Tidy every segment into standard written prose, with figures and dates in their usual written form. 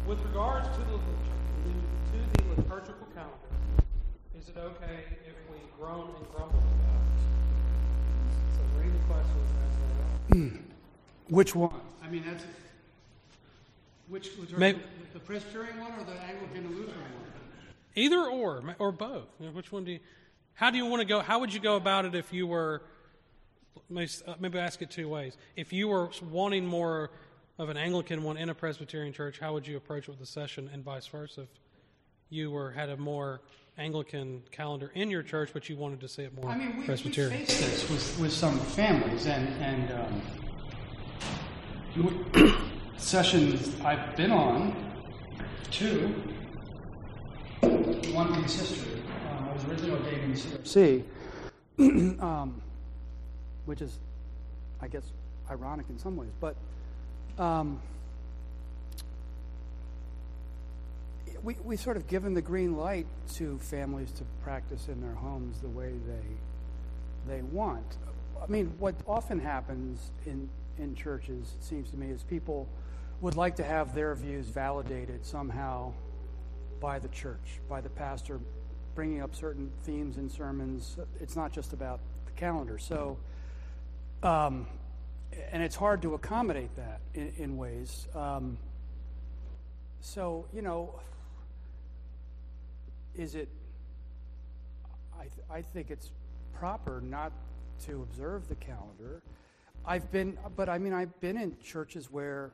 with regards to the liturgical calendar, is it okay if we groan and grumble about it? So read the question. Which one? I mean, that's which liturgical, the Presbyterian one or the Anglican and Lutheran one? Either or both. Which one do you? How do you want to go? How would you go about it if you were? Maybe ask it two ways. If you were wanting more of an Anglican one in a Presbyterian church, how would you approach it with the session, and vice versa? If you had a more Anglican calendar in your church, but you wanted to see it more Presbyterian. We faced this with some families, and sessions I've been on, two. One piece history. I was originally ordained in the CRC, which is, I guess, ironic in some ways. But we sort of given the green light to families to practice in their homes the way they want. I mean, what often happens in churches, it seems to me, is people would like to have their views validated somehow by the church, by the pastor, bringing up certain themes in sermons. It's not just about the calendar. So, and it's hard to accommodate that in ways. So, is it, I think it's proper not to observe the calendar. I've been in churches where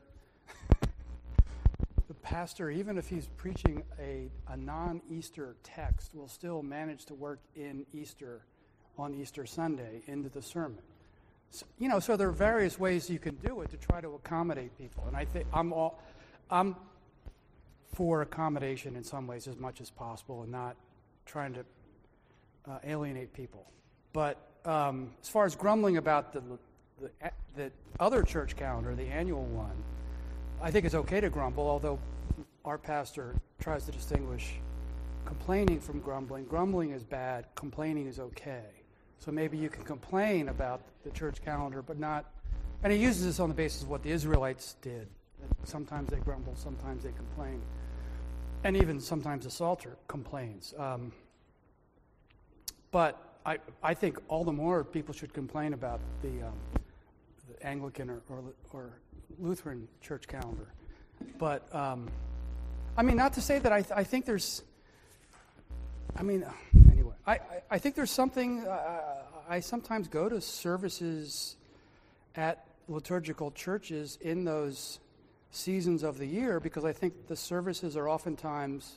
the pastor, even if he's preaching a non-Easter text, will still manage to work in Easter, on Easter Sunday, into the sermon. So there are various ways you can do it to try to accommodate people. And I think I'm for accommodation in some ways as much as possible and not trying to alienate people. But as far as grumbling about the other church calendar, the annual one, I think it's okay to grumble, although our pastor tries to distinguish complaining from grumbling. Grumbling is bad, complaining is okay. So maybe you can complain about the church calendar, but not, and he uses this on the basis of what the Israelites did. Sometimes they grumble, sometimes they complain. And even sometimes the Psalter complains. But I think all the more people should complain about the Anglican or Lutheran church calendar. But, not to say that I think there's, anyway, I think there's something, I sometimes go to services at liturgical churches in those seasons of the year because I think the services are oftentimes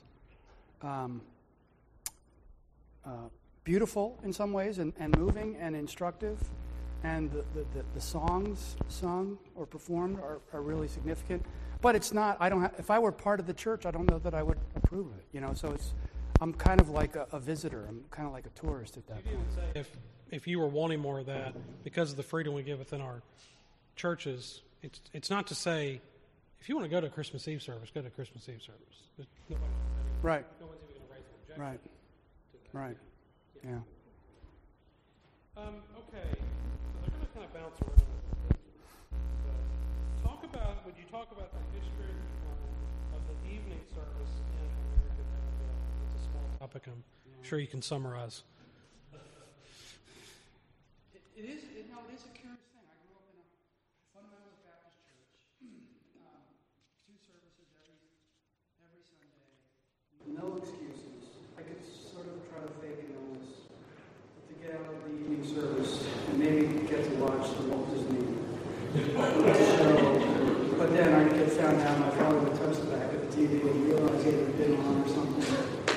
beautiful in some ways and moving and instructive. And the songs sung or performed are really significant. But it's not, if I were part of the church, I don't know that I would approve of it, so I'm kind of like a visitor. I'm kind of like a tourist at that point. If you were wanting more of that, because of the freedom we give within our churches, it's not to say, if you want to go to a Christmas Eve service, go to a Christmas Eve service. Right. No one's even going to raise an objection. Right. Yeah. Okay. They're going to kind of bounce around a little bit. Would you talk about the history of the evening service in American Abigail? It's a small topic I'm sure you can summarize. It is a curious thing. I grew up in a fundamentalist Baptist church. Two services every Sunday. No excuses. I could sort of try to fake an illness, but to get out of the evening service and maybe get to watch the Walt Disney show. But then I'd get found out, my father would touch the back of the TV and realize it had been on or something.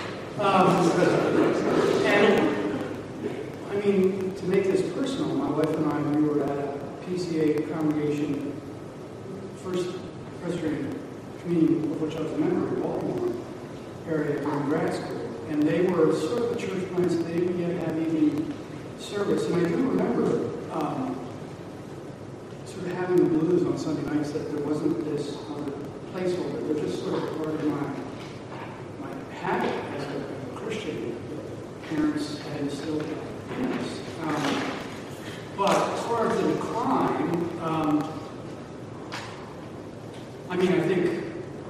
And to make this personal, my wife and I, we were at a PCA congregation, First Presbyterian Community, of which I was a member in Baltimore area during grad school. And they were sort of a church plant, so they didn't yet have evening service. And I do remember sort of having the blues on Sunday nights that there wasn't this other placeholder, which is sort of part of my habit as a Christian. Parents had instilled in us. But as far as the decline, I think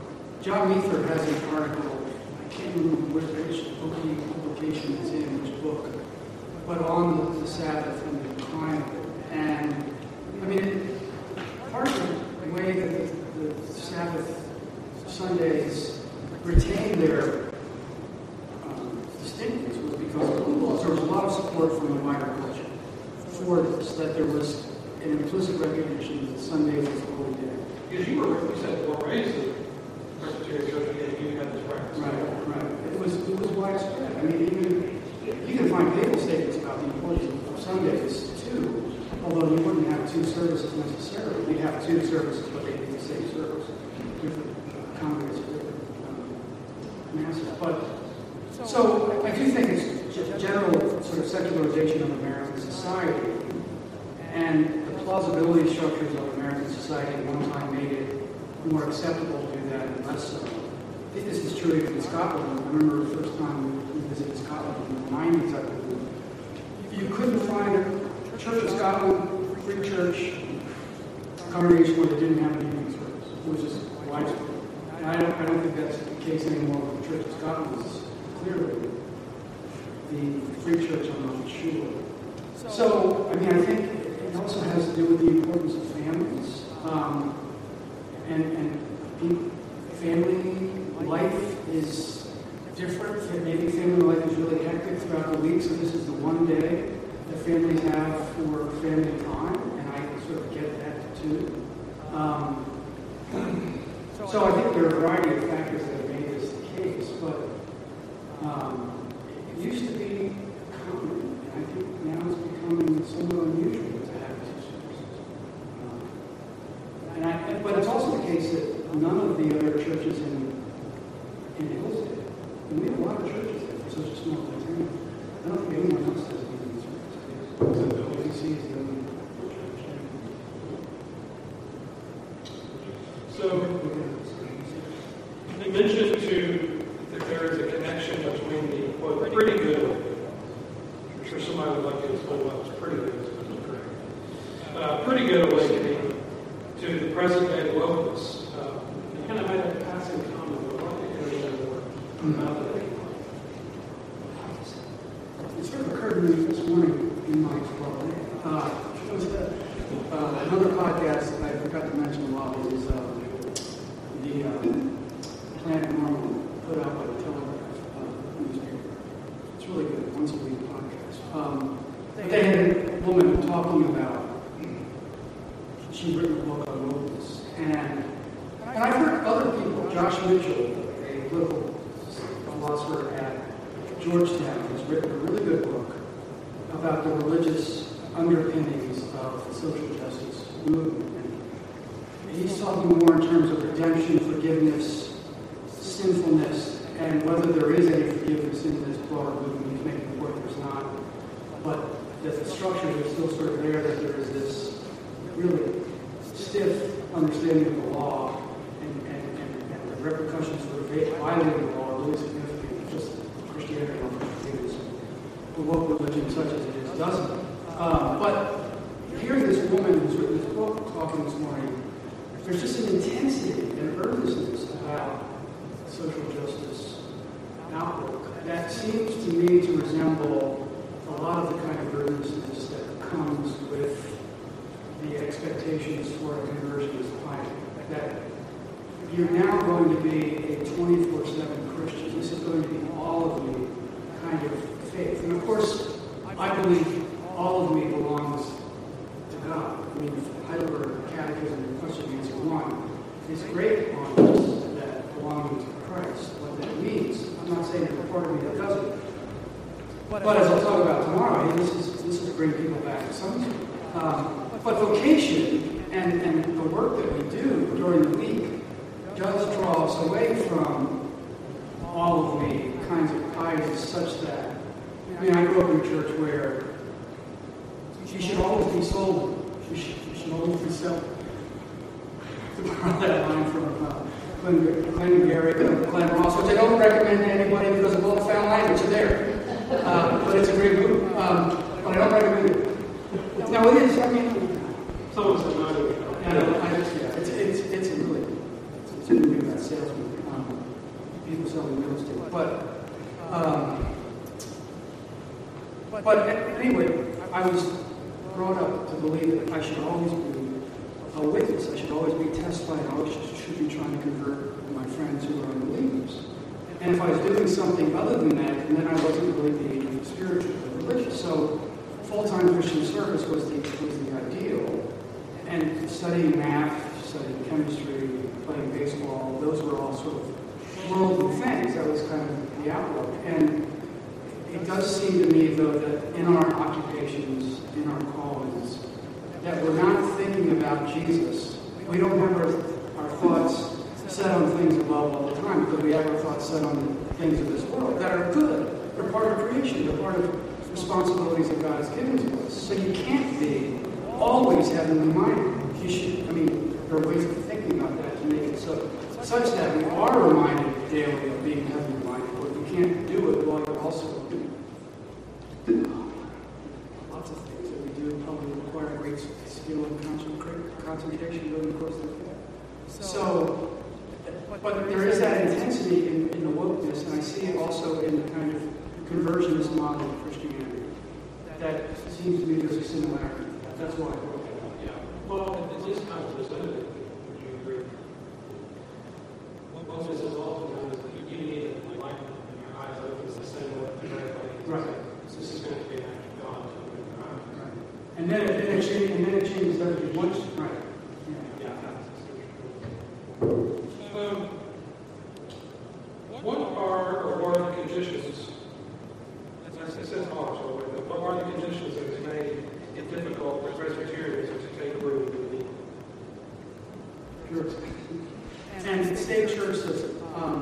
John Meafer has an article, I can't remember which publication it's in, which book, but on the Sabbath and the decline of it. And, I mean, part of the way that the Sabbath Sundays retained their distinctiveness was because there was a lot of support from the wider culture for this, that there was an implicit recognition that Sunday was a holy day. Because you said, well, raised in Presbyterian Church, you had this practice. Right. It was widespread. I mean, even you can find papal statements about the importance of Sundays too, although you wouldn't have two services necessarily. You'd have two services, but they'd be the same service, different congregates, different masses. But so I do think it's general sort of secularization of American society, and the plausibility structures of American society at one time made it more acceptable to do that and less so. I think this is true even in Scotland. I remember the first time we visited Scotland in the 90s, I believe. You couldn't find a church in Scotland, free church, congregation where they didn't have an evening service. It was just widespread. And I don't think that's the case anymore with the Church of Scotland. It's clearly the free church, I'm not sure. So, I mean, I think it also has to do with the importance of families. And family life is different. Maybe family life is really hectic throughout the week, so this is the one day that families have for family time, and I sort of get that too. So I think there are a variety of factors that have made this the case, but it used to be common, and I think now it's becoming somewhat unusual to have two services. But it's also the case that none of the other churches in Hillsdale, and we have a lot of churches there for such a small town. I don't think anyone else has evening service. OPC is the only church. So, you mentioned too that there is a connection between the pretty good, I'm sure somebody would like to explain what was pretty good, pretty good awakening to the present day wokeness. You kind of made a passing comment, but I'd like to hear a little more about that. It sort of occurred to me this morning in my another podcast that I forgot to mention a lot is the Planet Normal put out by the Telegraph newspaper. It's really good, once a week podcast. They had a woman talking about, she'd written a book on wokeness, and I've heard other people, Josh Mitchell, a political philosopher at Georgetown, has written a really good book about the religious underpinnings of the social justice movement. And he's talking more in terms of redemption, forgiveness, sinfulness, and whether there is any forgiveness in this broader movement. He's making the point there's not, but that the structures are still sort of there, that there is this really stiff understanding of the law, and the repercussions for violating the law are really significant. Just Christianity or the woke religion, such as it is, doesn't. But hearing this woman who's written this book talking this morning, there's just an intensity and earnestness about social justice outlook that seems to me to resemble a lot of the kind of earnestness that comes with the expectations for a conversion as climate. That you're now going to be a 24/7 Christian. This is going to be all of me kind of faith. And of course, I believe all of me belongs to God. I mean, Heidelberg Catechism, question answer 1, is great on this, that belonging to Christ, what that means. I'm not saying there's a part of me that doesn't. But as I'll talk about tomorrow, this is to bring people back to Sunday. But vocation and the work that we do during the week does draw us away from all of the kinds of piety such that, I mean, I grew up in a church where you should always be sold. You should always be selling. To borrow that line from Glenn Gary, Glenn Ross, which I don't recommend to anybody because of all the foul language there. But it's a great move. But I don't recommend it. No, it is. I mean, Someone said no. it's a really, it's a really good salesman. people selling real estate. But anyway, I was brought up to believe that I should always be a witness. I should always be testifying. I always should be trying to convert my friends who are unbelievers. And if I was doing something other than that, then I wasn't really being spiritual or religious. So full-time Christian service was the ideal. And studying math, studying chemistry, playing baseball, those were all sort of worldly things. That was kind of the outlook. And it does seem to me, though, that in our occupations, in our callings, that we're not thinking about Jesus. We don't have our thoughts set on things above all the time, because we have our thoughts set on things of this world that are good. They're part of creation. They're part of responsibilities that God has given to us. So you can't be always heavenly minded. You should, there are ways of thinking about that to make it such that we are reminded daily of being heavenly minded, but you can't do it while you're also lots of things that we do probably require great skill and concentration during the course of the day. So, but there is that intensity in the wokeness, and I see it also in the kind of conversionist model of Christianity. That seems to me there's a similarity. That's why I wrote that. Yeah. Well, at least kind of presented it. Would you agree? What is also known as that you need enlightenment and your eyes open to the same way directly. Right. This is going to be an act of God. Right. And then it changes everything once. Right. Yeah. What are the conditions? It says also, but what are the conditions that has made it difficult for Presbyterians to take root in the Purity. And state church system.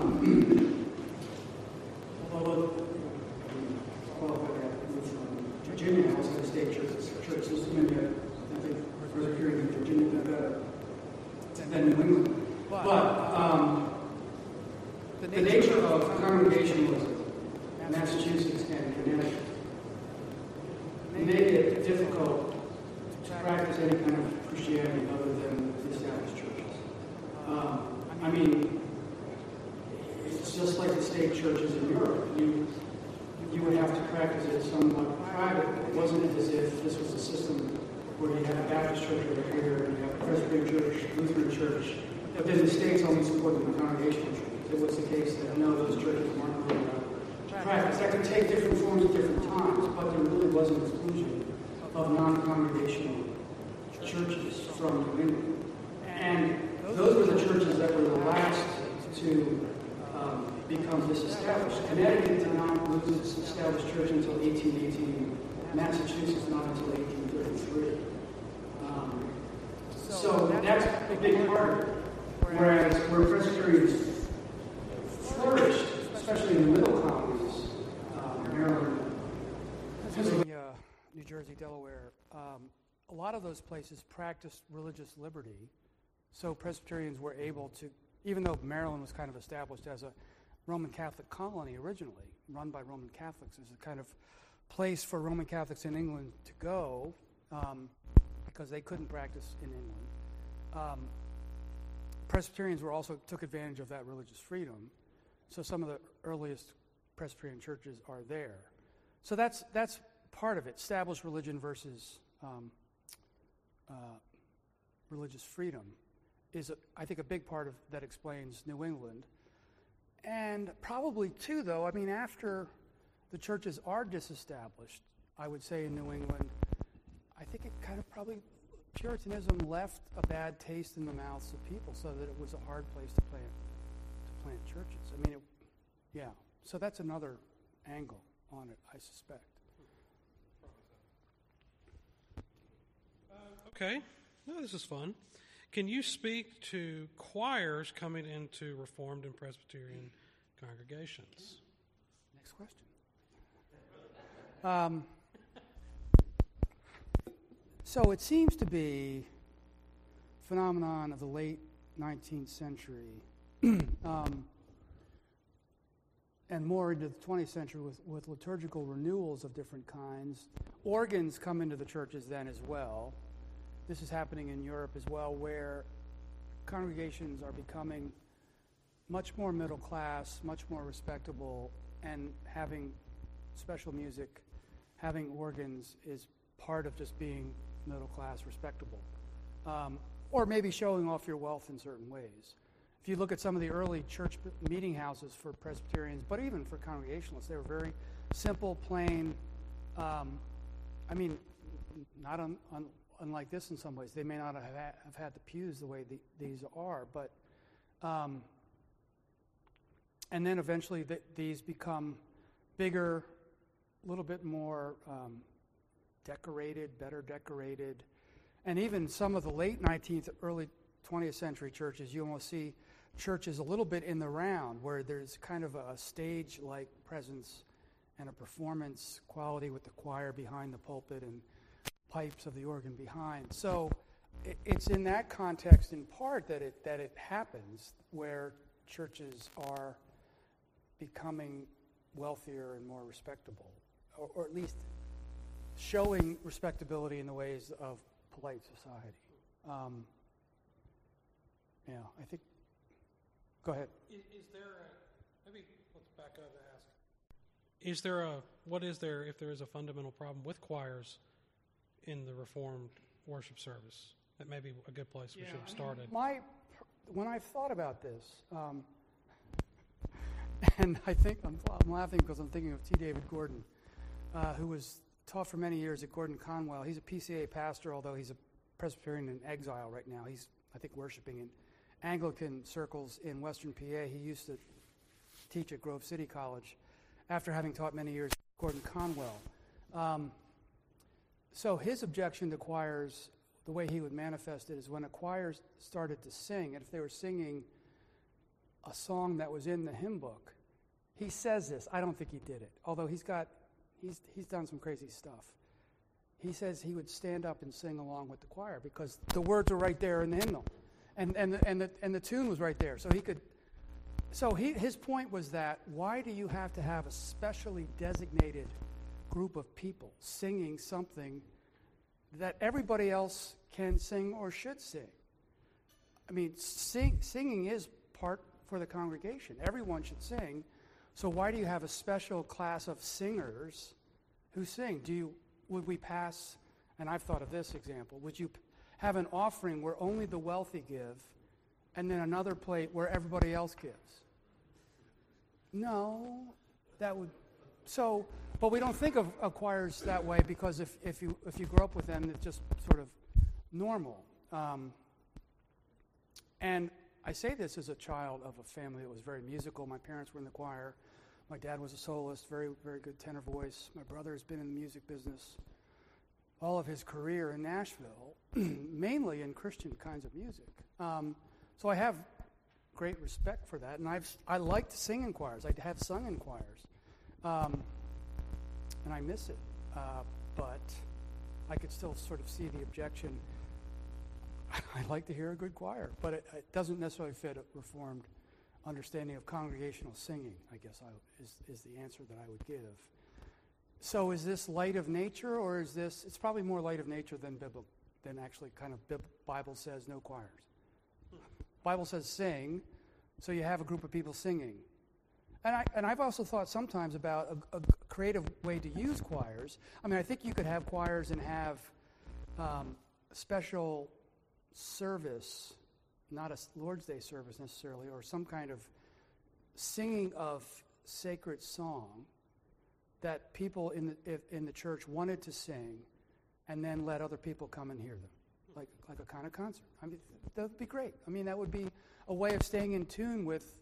Virginia also has a state church system, and I think Presbyterians in Virginia do better than New England. But the nature of congregationalism, Massachusetts and Connecticut, made it difficult to practice any kind of Christianity other than the established churches. It's just like the state churches in Europe. You would have to practice it somewhat private. It wasn't as if this was a system where you had a Baptist church over here, and you have a Presbyterian church, Lutheran church, but then the states only supported the congregational churches. It was the case that no, those churches weren't really practice. That could take different forms at different times, but there really was an exclusion of non-congregational churches from New England. And those were the churches that were the last to become disestablished. Connecticut did not lose its established church until 1818. Massachusetts not until 1833. So that's a big part of it. Whereas where Presbyterians flourished, especially in the middle colonies, Maryland, Pennsylvania, New Jersey, Delaware, a lot of those places practiced religious liberty. So Presbyterians were able to, even though Maryland was kind of established as a Roman Catholic colony originally, run by Roman Catholics, as a kind of place for Roman Catholics in England to go, because they couldn't practice in England. Presbyterians took advantage of that religious freedom. So some of the earliest Presbyterian churches are there. So that's part of it. Established religion versus religious freedom is, I think, a big part of that explains New England. And probably, too, though, after the churches are disestablished, I would say in New England, I think it kind of probably, Puritanism left a bad taste in the mouths of people so that it was a hard place to plant churches. So that's another angle on it, I suspect. Okay. Well, this is fun. Can you speak to choirs coming into Reformed and Presbyterian congregations? Next question. So it seems to be a phenomenon of the late 19th century and more into the 20th century with liturgical renewals of different kinds. Organs come into the churches then as well. This is happening in Europe as well, where congregations are becoming much more middle class, much more respectable, and having special music, having organs is part of just being middle class, respectable. Or maybe showing off your wealth in certain ways. If you look at some of the early church meeting houses for Presbyterians, but even for Congregationalists, they were very simple, plain. Not unlike this in some ways. They may not have had the pews the way these are, but and then eventually these become bigger, a little bit more decorated, better decorated. And even some of the late 19th, early 20th century churches, you almost see churches a little bit in the round where there's kind of a stage-like presence and a performance quality with the choir behind the pulpit and pipes of the organ behind. So it's in that context, in part, that it happens where churches are becoming wealthier and more respectable, or at least showing respectability in the ways of polite society. I think. Go ahead. Is there maybe let's back up and ask. If there is a fundamental problem with choirs in the Reformed worship service? That may be a good place we should have started. When I've thought about this, and I think I'm laughing because I'm thinking of T. David Gordon, who was taught for many years at Gordon Conwell. He's a PCA pastor, although he's a Presbyterian in exile right now. He's, I think, worshiping in Anglican circles in Western PA. He used to teach at Grove City College after having taught many years at Gordon Conwell. So his objection to choirs, the way he would manifest it, is when a choir started to sing, and if they were singing a song that was in the hymn book, he says this. I don't think he did it, although he's done some crazy stuff. He says he would stand up and sing along with the choir because the words are right there in the hymnal, and the tune was right there, so he could. So his point was that why do you have to have a specially designated group of people singing something that everybody else can sing or should sing? I mean, singing is part for the congregation. Everyone should sing. So why do you have a special class of singers who sing? Would we pass, and I've thought of this example, would you have an offering where only the wealthy give and then another plate where everybody else gives? No, that would, so, but we don't think of choirs that way because if you grow up with them, it's just sort of normal. And I say this as a child of a family that was very musical. My parents were in the choir. My dad was a soloist, very, very good tenor voice. My brother has been in the music business all of his career in Nashville, mainly in Christian kinds of music. So I have great respect for that, and I like to sing in choirs. I have sung in choirs, and I miss it. But I could still sort of see the objection. I like to hear a good choir, but it doesn't necessarily fit a Reformed understanding of congregational singing, I guess is the answer that I would give. So is this light of nature, or is this, it's probably more light of nature than actually kind of Bible says no choirs. Bible says sing, so you have a group of people singing. And I've also thought sometimes about a creative way to use choirs. I mean, I think you could have choirs and have special service, not a Lord's Day service necessarily, or some kind of singing of sacred song that people in the church wanted to sing, and then let other people come and hear them, like a kind of concert. I mean, that would be great. I mean, that would be a way of staying in tune with,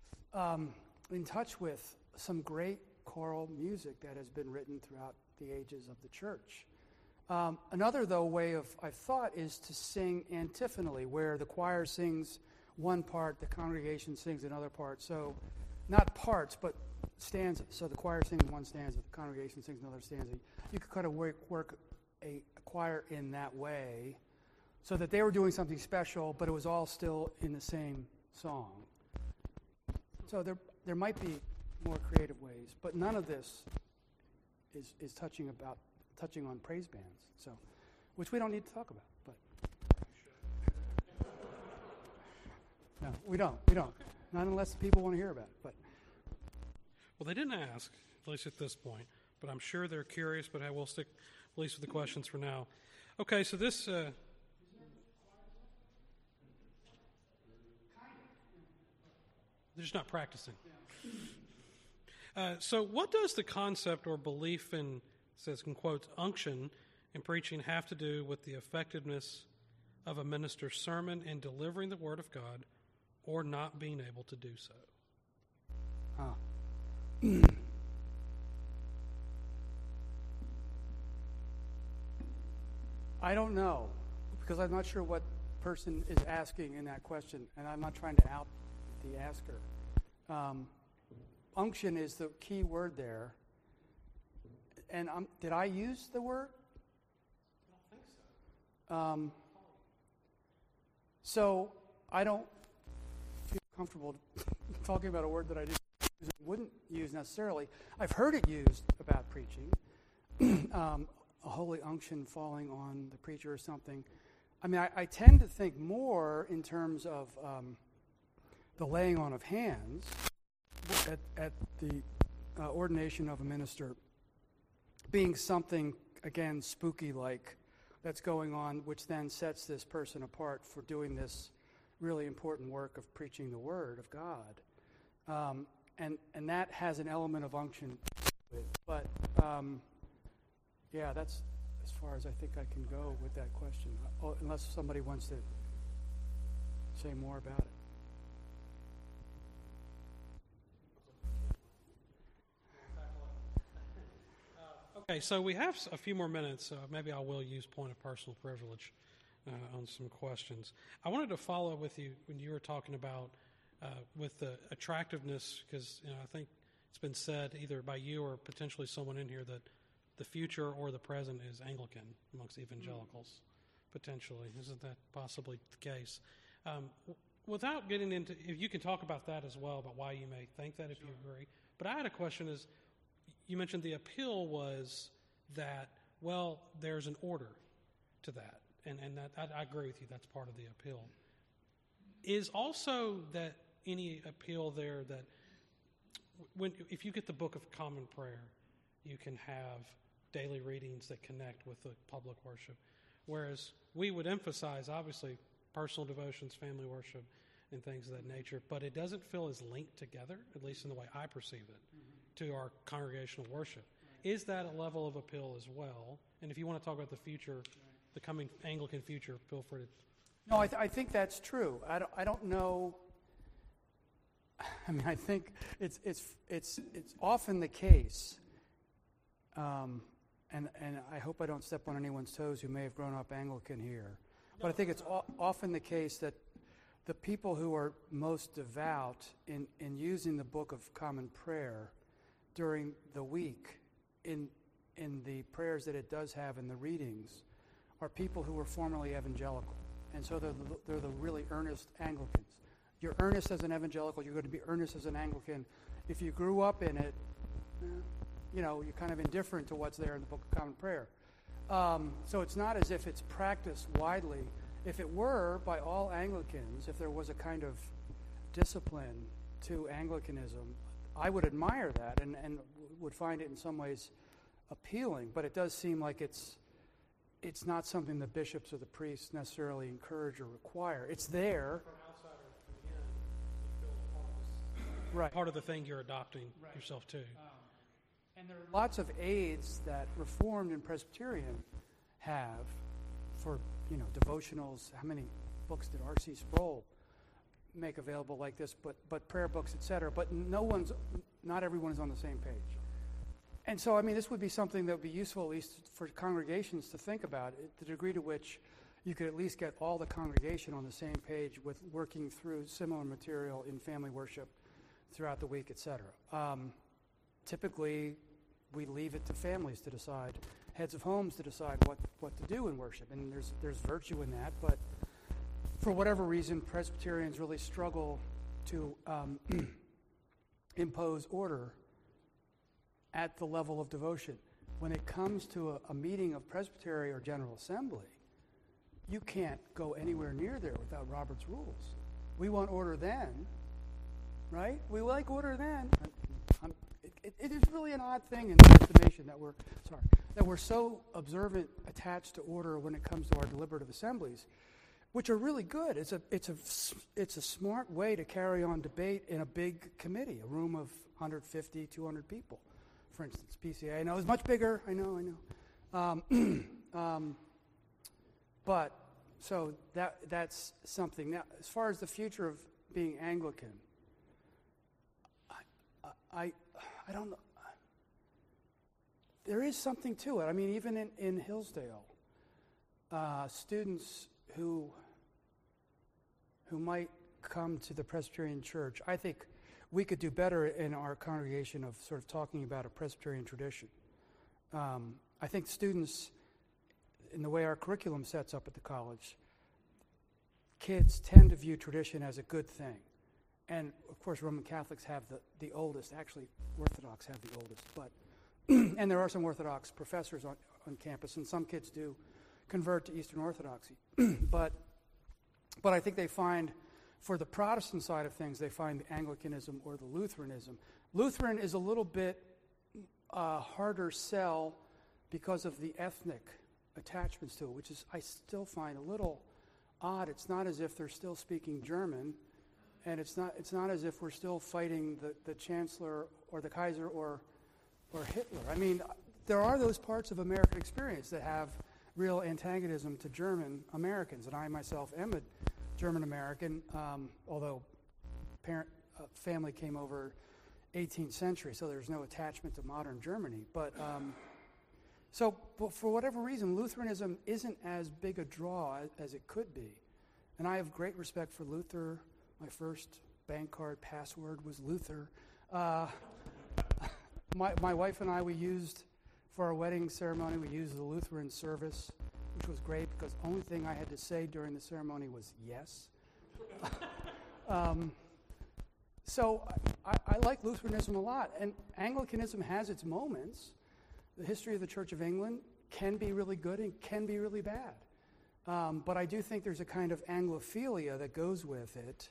in touch with some great choral music that has been written throughout the ages of the church. Another, though, way of, I've thought, is to sing antiphonally, where the choir sings one part, the congregation sings another part. So, not parts, but stanzas. So the choir sings one stanza, the congregation sings another stanza. You could kind of work a choir in that way, so that they were doing something special, but it was all still in the same song. So there might be more creative ways, but none of this is touching on praise bands, so which we don't need to talk about. But no, we don't. Not unless people want to hear about it. But Well, they didn't ask, at least at this point, but I'm sure they're curious, but I will stick at least with the questions for now. Okay, so this... they're just not practicing. So what does the concept or belief in, says in quotes, unction in preaching have to do with the effectiveness of a minister's sermon in delivering the Word of God or not being able to do so? I don't know, because I'm not sure what person is asking in that question, and I'm not trying to out the asker. Unction is the key word there. And did I use the word? I don't think so. So I don't feel comfortable talking about a word that I wouldn't use necessarily. I've heard it used about preaching, a holy unction falling on the preacher or something. I mean, I tend to think more in terms of the laying on of hands at the ordination of a minister being something, again, spooky-like that's going on, which then sets this person apart for doing this really important work of preaching the Word of God. And that has an element of unction to it. But, yeah, that's as far as I think I can go with that question, unless somebody wants to say more about it. Okay, so we have a few more minutes. Maybe I will use point of personal privilege on some questions. I wanted to follow with you when you were talking about with the attractiveness, because I think it's been said either by you or potentially someone in here that the future or the present is Anglican amongst evangelicals, potentially. Isn't that possibly the case? Without getting into, if you can talk about that as well, about why you may think that, if you agree. But I had a question is, you mentioned the appeal was that, well, there's an order to that. And that I agree with you, that's part of the appeal. Is also that any appeal there that if you get the Book of Common Prayer, you can have daily readings that connect with the public worship. Whereas we would emphasize, obviously, personal devotions, family worship, and things of that nature, but it doesn't feel as linked together, at least in the way I perceive it, to our congregational worship. Is that a level of appeal as well? And if you want to talk about the future, the coming Anglican future, feel free to. No, I think that's true. I don't know. I mean, I think it's often the case, and I hope I don't step on anyone's toes who may have grown up Anglican here, but I think it's often the case that the people who are most devout in using the Book of Common Prayer during the week in the prayers that it does have in the readings are people who were formerly evangelical. And so they're the really earnest Anglicans. You're earnest as an evangelical, you're going to be earnest as an Anglican. If you grew up in it, you're kind of indifferent to what's there in the Book of Common Prayer. So it's not as if it's practiced widely. If it were, by all Anglicans, if there was a kind of discipline to Anglicanism, I would admire that and would find it in some ways appealing. But it does seem like it's not something the bishops or the priests necessarily encourage or require. It's there. From outsiders coming in, you feel Right. part of the thing you're adopting yourself to. And there are lots of aids that Reformed and Presbyterian have for, devotionals. How many books did R.C. Sproul make available like this? But prayer books, etc. But not everyone is on the same page. And so, this would be something that would be useful, at least for congregations, to think about, the degree to which you could at least get all the congregation on the same page with working through similar material in family worship throughout the week, etc. Typically, we leave it to families to decide, heads of homes to decide what to do in worship, and there's virtue in that, but for whatever reason, Presbyterians really struggle to impose order at the level of devotion. When it comes to a meeting of Presbytery or General Assembly, you can't go anywhere near there without Robert's rules. We want order then, right? We like order then. It is really an odd thing in the estimation that we're so observant, attached to order when it comes to our deliberative assemblies, which are really good. It's a smart way to carry on debate in a big committee, a room of 150, 200 people, for instance. PCA, I know, is much bigger. I know. But so that's something. Now, as far as the future of being Anglican, I don't know. There is something to it. I mean, even in Hillsdale, students who might come to the Presbyterian Church, I think we could do better in our congregation of sort of talking about a Presbyterian tradition. I think students, in the way our curriculum sets up at the college, kids tend to view tradition as a good thing. And, of course, Roman Catholics have the oldest. Actually, Orthodox have the oldest. But and there are some Orthodox professors on campus, and some kids do convert to Eastern Orthodoxy. But I think they find, for the Protestant side of things, they find the Anglicanism or the Lutheranism. Lutheran is a little bit harder sell because of the ethnic attachments to it, which is I still find a little odd. It's not as if they're still speaking German, and it's not as if we're still fighting the Chancellor or the Kaiser or Hitler. I mean, there are those parts of American experience that have real antagonism to German Americans, and I myself am a German American, although family came over 18th century, so there's no attachment to modern Germany. But but for whatever reason, Lutheranism isn't as big a draw as it could be, and I have great respect for Luther. My first bank card password was Luther. My wife and I, we used, for our wedding ceremony, we used the Lutheran service, which was great because the only thing I had to say during the ceremony was yes. So I like Lutheranism a lot, and Anglicanism has its moments. The history of the Church of England can be really good and can be really bad. But I do think there's a kind of Anglophilia that goes with it.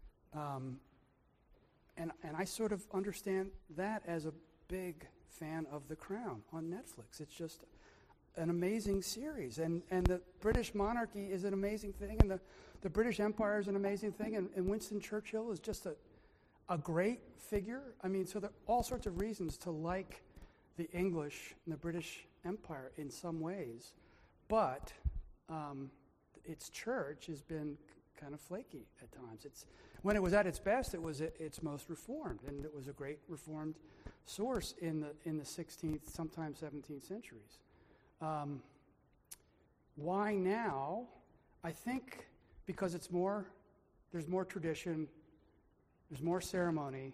And I sort of understand that as a big fan of The Crown on Netflix. It's just an amazing series. And the British monarchy is an amazing thing, and the British Empire is an amazing thing, and Winston Churchill is just a great figure. I mean, so there are all sorts of reasons to like the English and the British Empire in some ways. But its church has been kind of flaky at times. When it was at its best, it was its most reformed, and it was a great reformed source in the 16th, sometimes 17th centuries. Why now? I think because there's more tradition, there's more ceremony,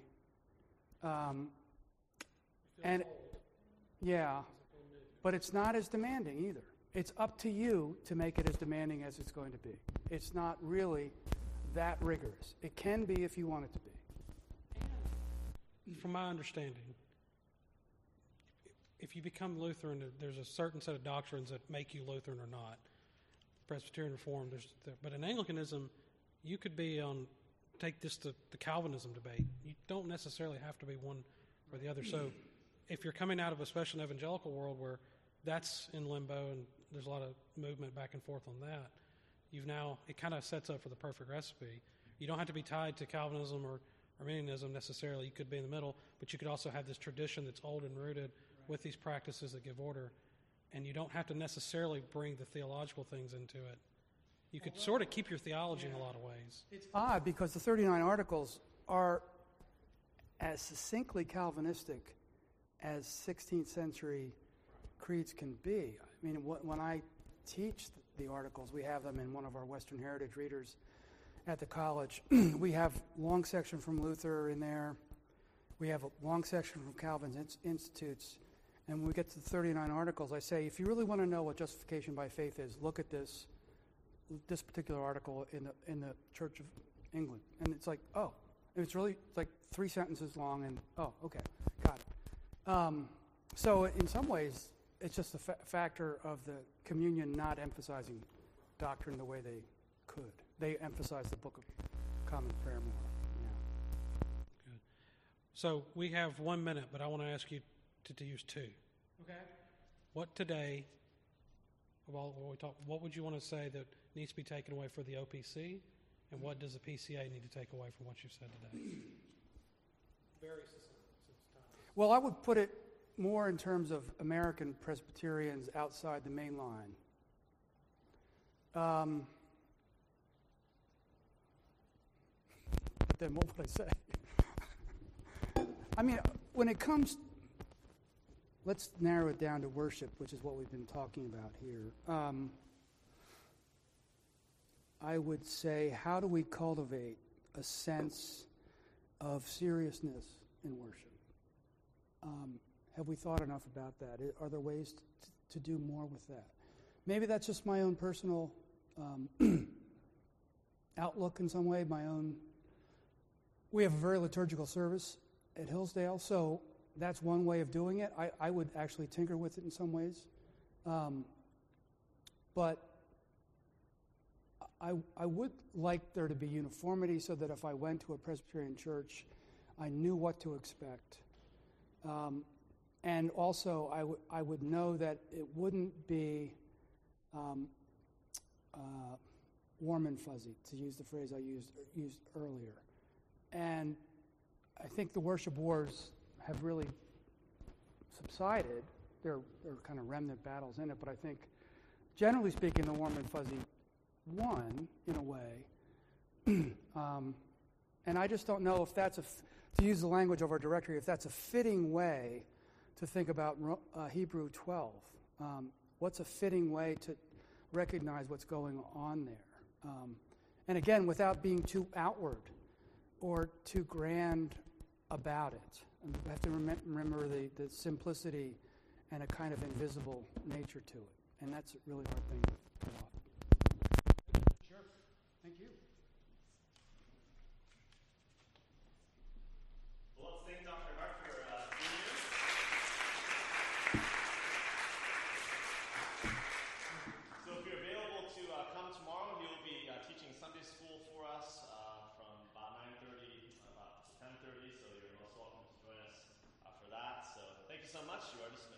and yeah, but it's not as demanding either. It's up to you to make it as demanding as it's going to be. It's not really that rigorous. It can be if you want it to be. From my understanding, if you become Lutheran, there's a certain set of doctrines that make you Lutheran or not. Presbyterian Reformed, but in Anglicanism, you could be take this to the Calvinism debate. You don't necessarily have to be one or the other. So if you're coming out of especially an evangelical world where that's in limbo and there's a lot of movement back and forth on that, it kind of sets up for the perfect recipe. You don't have to be tied to Calvinism or Arminianism necessarily. You could be in the middle, but you could also have this tradition that's old and rooted with these practices that give order, and you don't have to necessarily bring the theological things into it. You could sort of keep your theology in a lot of ways. It's odd because the 39 Articles are as succinctly Calvinistic as 16th century creeds can be. I mean, when I teach the Articles, we have them in one of our Western Heritage readers at the college. We have long section from Luther in there. We have a long section from Calvin's Institutes. And when we get to the 39 Articles, I say, if you really want to know what justification by faith is, look at this particular article in the Church of England. And it's like, oh, it's really like 3 sentences long, and oh, okay, got it. So in some ways, it's just a factor of the communion not emphasizing doctrine the way they could. They emphasize the Book of Common Prayer more. So we have 1 minute, but I want to ask you to use 2. Okay. What today, of all what we talked, what would you want to say that needs to be taken away for the OPC, and what does the PCA need to take away from what you've said today? Very succinct. Well, I would put it more in terms of American Presbyterians outside the main line. Then what would I say? I mean, when it comes, let's narrow it down to worship, which is what we've been talking about here. I would say, how do we cultivate a sense of seriousness in worship? Have we thought enough about that? Are there ways to do more with that? Maybe that's just my own personal outlook in some way, my own. We have a very liturgical service at Hillsdale, so that's one way of doing it. I would actually tinker with it in some ways. But I would like there to be uniformity so that if I went to a Presbyterian church, I knew what to expect. And also, I would know that it wouldn't be warm and fuzzy, to use the phrase I used earlier. And I think the worship wars have really subsided. There are kind of remnant battles in it, but I think, generally speaking, the warm and fuzzy won, in a way. And I just don't know if that's, to use the language of our directory, if that's a fitting way to think about Hebrew 12. What's a fitting way to recognize what's going on there? And again, without being too outward or too grand about it. And we have to remember the simplicity and a kind of invisible nature to it. And that's a really hard thing to pull off. Sure. Thank you. Well, let's thank Dr. Hart for being here. So if you're available to come tomorrow, he'll be teaching Sunday school for us from about 9:30 about 10:30. So you're most welcome to join us for that. So thank you so much. You are dismissed.